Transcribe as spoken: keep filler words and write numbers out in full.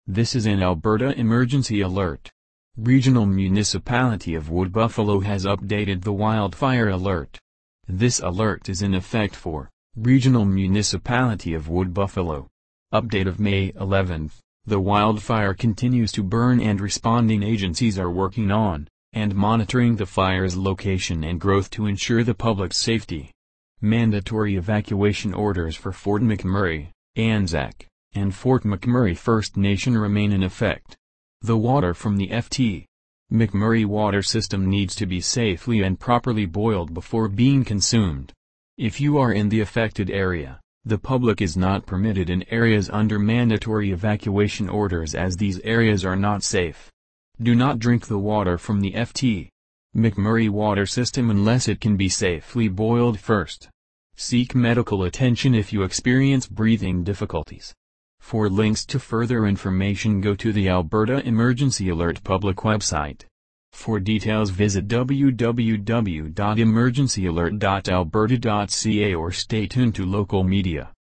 This is an Alberta emergency alert. Regional Municipality of Wood Buffalo has updated the wildfire alert. This alert is in effect for Regional Municipality of Wood Buffalo. Update of May eleventh. The wildfire continues to burn and responding agencies are working on and monitoring the fire's location and growth to ensure the public's safety. Mandatory evacuation orders for Fort McMurray, Anzac, and Fort McMurray First Nation remain in effect. The water from the F T McMurray water system needs to be safely and properly boiled before being consumed. If you are in the affected area, the public is not permitted in areas under mandatory evacuation orders as these areas are not safe. Do not drink the water from the F T McMurray water system unless it can be safely boiled first. Seek medical attention if you experience breathing difficulties. For links to further information, go to the Alberta Emergency Alert public website. For details, visit w w w dot emergency alert dot alberta dot c a or stay tuned to local media.